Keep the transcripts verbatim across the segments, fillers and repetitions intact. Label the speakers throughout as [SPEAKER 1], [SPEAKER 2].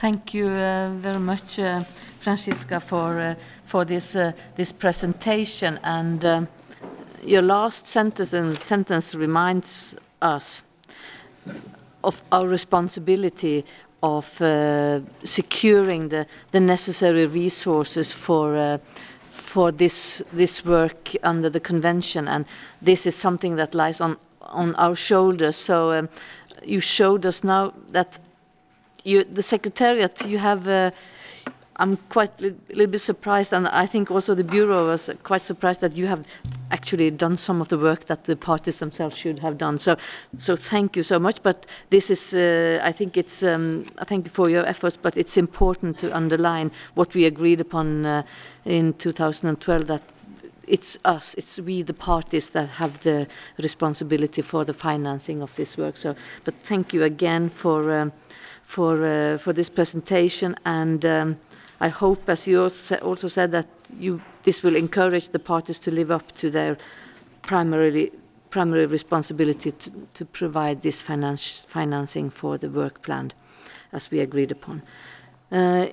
[SPEAKER 1] Thank you uh, very much, uh, Francisca, for uh, for this uh, this presentation. And um, your last sentence and sentence reminds us of our responsibility of uh, securing the, the necessary resources for uh, for this this work under the convention, and this is something that lies on on our shoulders. So um, you showed us now that you, the Secretariat, you have. Uh, I'm quite a li little bit surprised, and I think also the Bureau was quite surprised that you have actually done some of the work that the parties themselves should have done. So, so thank you so much. But this is, uh, I think it's, um, I thank you for your efforts, but it's important to underline what we agreed upon uh, in two thousand twelve, that it's us, it's we, the parties, that have the responsibility for the financing of this work. So, but thank you again for um, for uh, for this presentation, and um, I hope, as you also said, that you this will encourage the parties to live up to their primarily primary responsibility to, to provide this finance, financing for the work plan, as we agreed upon. Uh,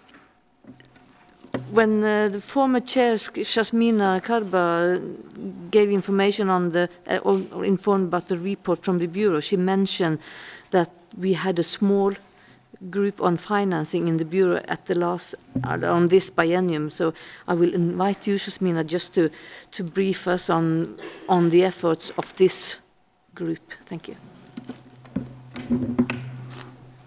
[SPEAKER 1] When uh, the former chair, Shasmina Karba, gave information on the, uh, or, or informed about the report from the Bureau, she mentioned that we had a small group on financing in the Bureau at the last, uh, on this biennium. So I will invite you, Shasmina, just to, to brief us on, on the efforts of this group. Thank you.